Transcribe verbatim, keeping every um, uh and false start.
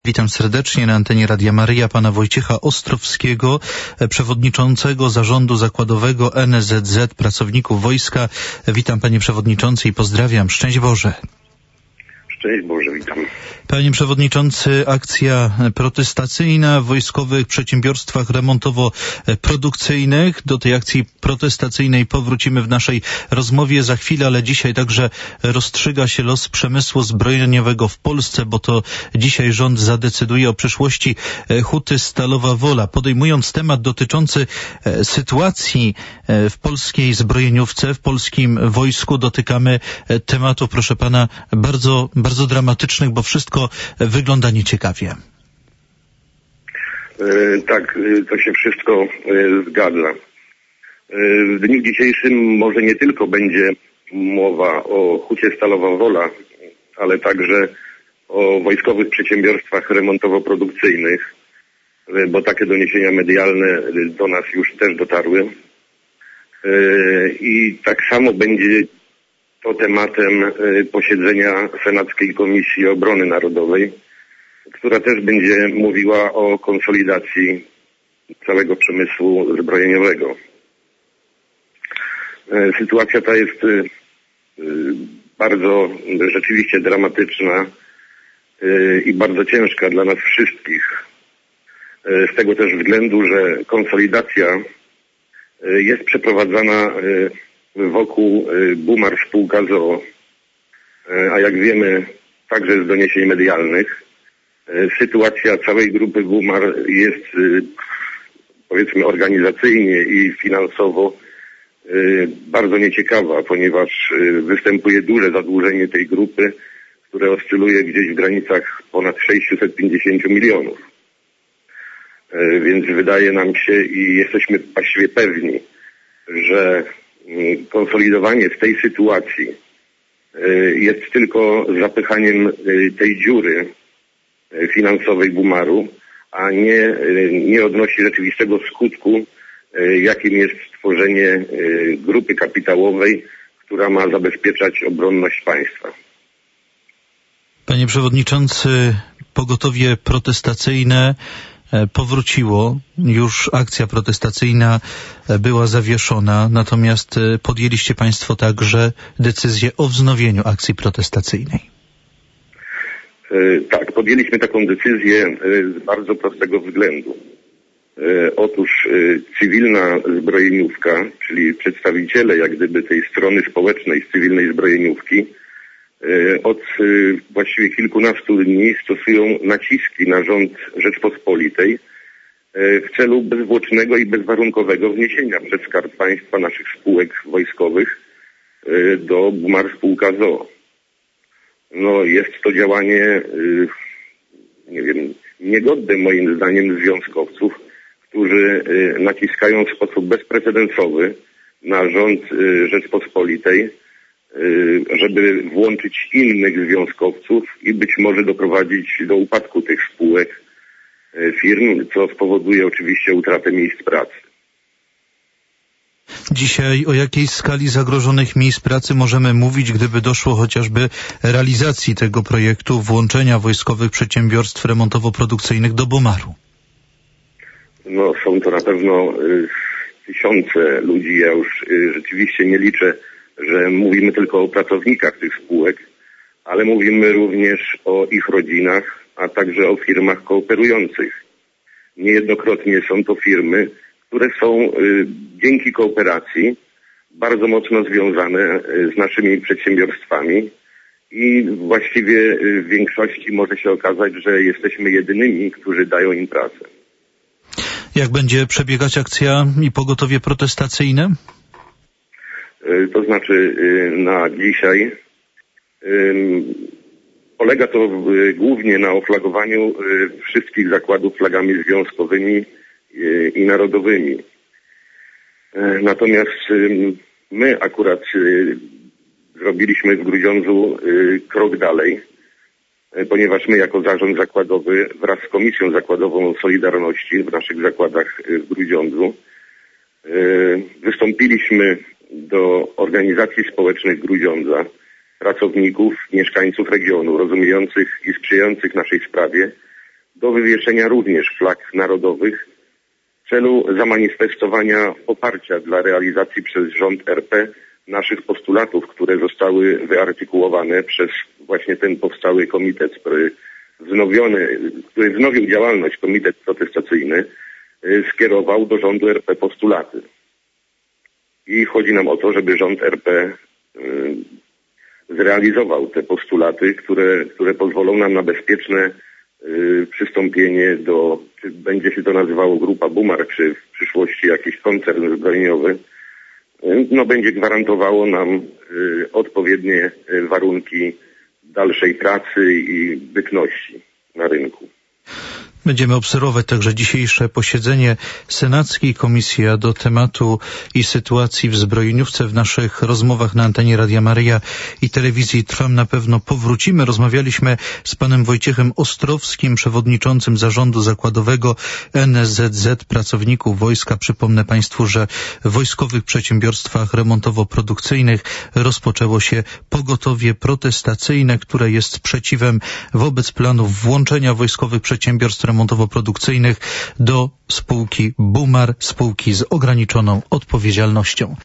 Witam serdecznie na antenie Radia Maryja pana Wojciecha Ostrowskiego, przewodniczącego Zarządu Zakładowego N S Z Z Pracowników Wojska. Witam panie przewodniczący i pozdrawiam. Szczęść Boże. Szczęść Boże, witam. Panie przewodniczący, akcja protestacyjna w wojskowych przedsiębiorstwach remontowo-produkcyjnych. Do tej akcji protestacyjnej powrócimy w naszej rozmowie za chwilę, ale dzisiaj także rozstrzyga się los przemysłu zbrojeniowego w Polsce, bo to dzisiaj rząd zadecyduje o przyszłości Huty Stalowa Wola. Podejmując temat dotyczący sytuacji w polskiej zbrojeniówce, w polskim wojsku, dotykamy tematu, proszę pana, bardzo, bardzo dramatycznych, bo wszystko wygląda nieciekawie. E, tak, to się wszystko e, zgadza. E, w dniu dzisiejszym może nie tylko będzie mowa o Hucie Stalowa Wola, ale także o wojskowych przedsiębiorstwach remontowo-produkcyjnych, e, bo takie doniesienia medialne do nas już też dotarły. E, I tak samo będzie to tematem posiedzenia Senackiej Komisji Obrony Narodowej, która też będzie mówiła o konsolidacji całego przemysłu zbrojeniowego. Sytuacja ta jest bardzo rzeczywiście dramatyczna i bardzo ciężka dla nas wszystkich. Z tego też względu, że konsolidacja jest przeprowadzana wokół Bumar Spółka z o o, a jak wiemy także z doniesień medialnych, sytuacja całej grupy Bumar jest, powiedzmy, organizacyjnie i finansowo bardzo nieciekawa, ponieważ występuje duże zadłużenie tej grupy, które oscyluje gdzieś w granicach ponad sześćset pięćdziesiąt milionów. Więc wydaje nam się i jesteśmy właściwie pewni, że konsolidowanie w tej sytuacji jest tylko zapychaniem tej dziury finansowej Bumaru, a nie, nie odnosi rzeczywistego skutku, jakim jest stworzenie grupy kapitałowej, która ma zabezpieczać obronność państwa. Panie przewodniczący, pogotowie protestacyjne powróciło, już akcja protestacyjna była zawieszona, natomiast podjęliście państwo także decyzję o wznowieniu akcji protestacyjnej. Tak, podjęliśmy taką decyzję z bardzo prostego względu. Otóż cywilna zbrojeniówka, czyli przedstawiciele jak gdyby tej strony społecznej z cywilnej zbrojeniówki, od właściwie kilkunastu dni stosują naciski na rząd Rzeczpospolitej w celu bezzwłocznego i bezwarunkowego wniesienia przez Skarb Państwa naszych spółek wojskowych do Bumar Spółka z o o. No, jest to działanie, nie wiem, niegodne moim zdaniem związkowców, którzy naciskają w sposób bezprecedensowy na rząd Rzeczpospolitej, żeby włączyć innych związkowców i być może doprowadzić do upadku tych spółek, firm, co spowoduje oczywiście utratę miejsc pracy. Dzisiaj o jakiej skali zagrożonych miejsc pracy możemy mówić, gdyby doszło chociażby realizacji tego projektu włączenia wojskowych przedsiębiorstw remontowo-produkcyjnych do Bumaru? No, są to na pewno y, tysiące ludzi. Ja już y, rzeczywiście nie liczę, że mówimy tylko o pracownikach tych spółek, ale mówimy również o ich rodzinach, a także o firmach kooperujących. Niejednokrotnie są to firmy, które są y, dzięki kooperacji bardzo mocno związane y, z naszymi przedsiębiorstwami i właściwie y, w większości może się okazać, że jesteśmy jedynymi, którzy dają im pracę. Jak będzie przebiegać akcja i pogotowie protestacyjne? To znaczy na dzisiaj polega to głównie na oflagowaniu wszystkich zakładów flagami związkowymi i narodowymi. Natomiast my akurat zrobiliśmy w Grudziądzu krok dalej, ponieważ my jako zarząd zakładowy wraz z Komisją Zakładową Solidarności w naszych zakładach w Grudziądzu wystąpiliśmy do organizacji społecznych Grudziądza, pracowników, mieszkańców regionu, rozumiejących i sprzyjających naszej sprawie, do wywieszenia również flag narodowych w celu zamanifestowania poparcia dla realizacji przez rząd R P naszych postulatów, które zostały wyartykułowane przez właśnie ten powstały komitet, który wznowiony, który wznowił działalność, komitet protestacyjny, skierował do rządu R P postulaty. I chodzi nam o to, żeby rząd R P zrealizował te postulaty, które, które pozwolą nam na bezpieczne przystąpienie do, czy będzie się to nazywało grupa Bumar, czy w przyszłości jakiś koncern zbrojeniowy, no będzie gwarantowało nam odpowiednie warunki dalszej pracy i bytności na rynku. Będziemy obserwować także dzisiejsze posiedzenie Senackiej Komisji, a do tematu i sytuacji w zbrojeniówce w naszych rozmowach na antenie Radia Maryja i telewizji Trwam na pewno powrócimy. Rozmawialiśmy z panem Wojciechem Ostrowskim, przewodniczącym zarządu zakładowego N S Z Z pracowników wojska. Przypomnę państwu, że w wojskowych przedsiębiorstwach remontowo-produkcyjnych rozpoczęło się pogotowie protestacyjne, które jest sprzeciwem wobec planów włączenia wojskowych przedsiębiorstw remontowo-produkcyjnych do spółki Bumar, spółki z ograniczoną odpowiedzialnością.